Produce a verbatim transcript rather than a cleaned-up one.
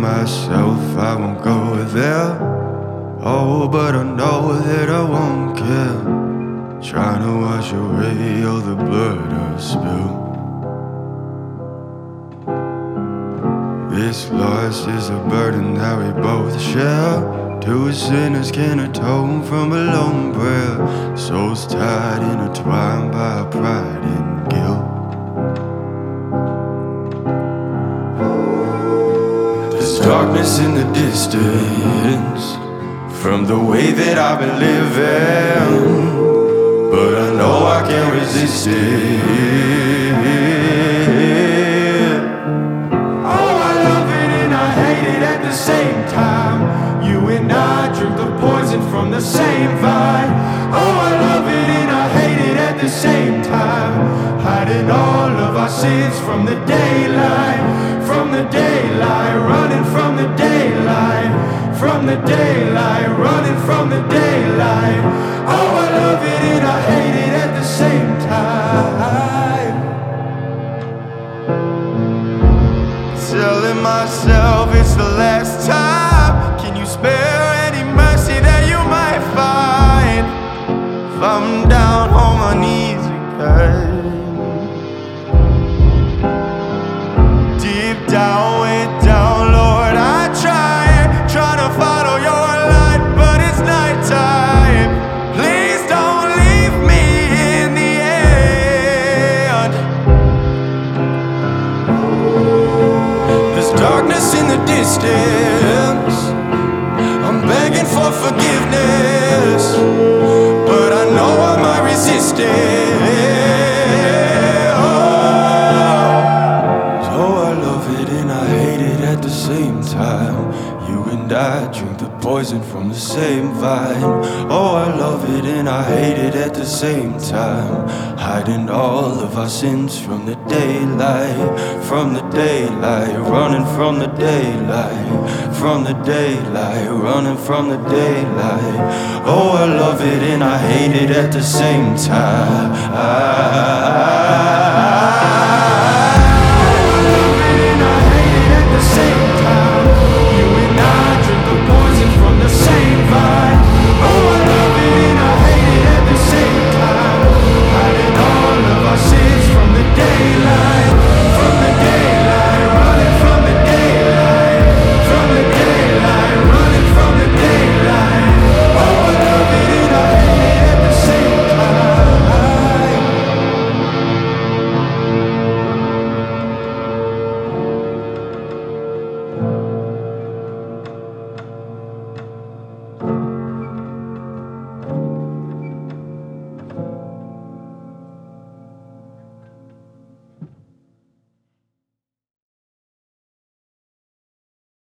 myself I won't go there. Oh, but I know that I won't care. Trying to wash away all the blood I've spilled. This loss is a burden that we both share. Two sinners can atone from a lone prayer. Souls tied, intertwined by pride and guilt. There's darkness in the distance from the way that I've been living, but I know I can't resist it. Oh, I love it and I hate it at the same time. You and I drink the poison from the same vine. Oh, I love it and I hate it at the same time. Hiding all of our sins from the daylight, from the daylight, running from the daylight, from the daylight, running from the daylight. Oh, I love it and I hate it at the same time. Telling myself it's the last time. Can you spare any mercy that you might find? If I'm down on my knees again, deep down, way down, Lord, I try, try to follow your light, but it's nighttime. Please don't leave me in the end. There's darkness in the distance. I'm begging for forgiveness, but I know I might resist it. Oh, I love it and I hate it at the same time. You and I drink the poison from the same vine. Oh, I love it and I hate it at the same time. Hiding all of our sins from the daylight, from the daylight, running from the daylight, from the daylight, running from the daylight. Oh, I love it and I hate it at the same time. I